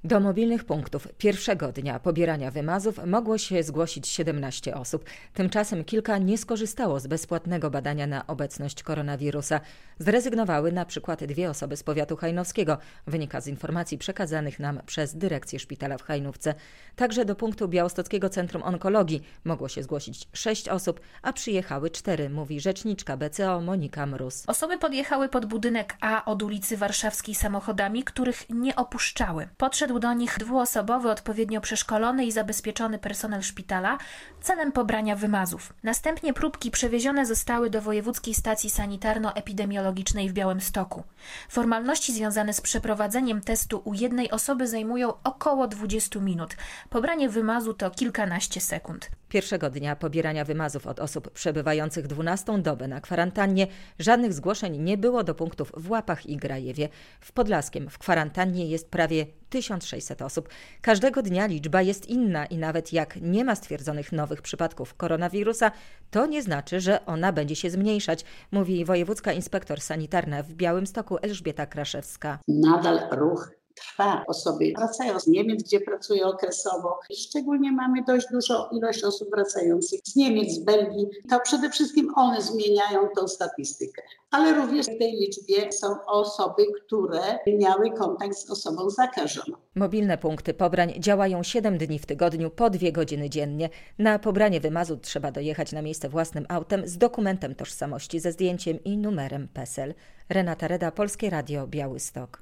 Do mobilnych punktów pierwszego dnia pobierania wymazów mogło się zgłosić 17 osób. Tymczasem kilka nie skorzystało z bezpłatnego badania na obecność koronawirusa. Zrezygnowały na przykład 2 osoby z powiatu hajnowskiego, wynika z informacji przekazanych nam przez dyrekcję szpitala w Hajnówce. Także do punktu Białostockiego Centrum Onkologii mogło się zgłosić 6 osób, a przyjechały 4, mówi rzeczniczka BCO Monika Mróz. Osoby podjechały pod budynek A od ulicy Warszawskiej samochodami, których nie opuszczały. Podszedł do nich 2-osobowy, odpowiednio przeszkolony i zabezpieczony personel szpitala celem pobrania wymazów. Następnie próbki przewiezione zostały do Wojewódzkiej Stacji Sanitarno-Epidemiologicznej w Białymstoku. Formalności związane z przeprowadzeniem testu u jednej osoby zajmują około 20 minut. Pobranie wymazu to kilkanaście sekund. Pierwszego dnia pobierania wymazów od osób przebywających 12. dobę na kwarantannie żadnych zgłoszeń nie było do punktów w Łapach i Grajewie. W Podlaskiem w kwarantannie jest prawie 1600 osób. Każdego dnia liczba jest inna i nawet jak nie ma stwierdzonych nowych przypadków koronawirusa, to nie znaczy, że ona będzie się zmniejszać, mówi wojewódzka inspektor sanitarna w Białymstoku Elżbieta Kraszewska. Nadal ruch trwa. Osoby wracają z Niemiec, gdzie pracują okresowo. Szczególnie mamy dość dużą ilość osób wracających z Niemiec, z Belgii. To przede wszystkim one zmieniają tą statystykę. Ale również w tej liczbie są osoby, które miały kontakt z osobą zakażoną. Mobilne punkty pobrań działają 7 dni w tygodniu po 2 godziny dziennie. Na pobranie wymazu trzeba dojechać na miejsce własnym autem z dokumentem tożsamości ze zdjęciem i numerem PESEL. Renata Reda, Polskie Radio, Białystok.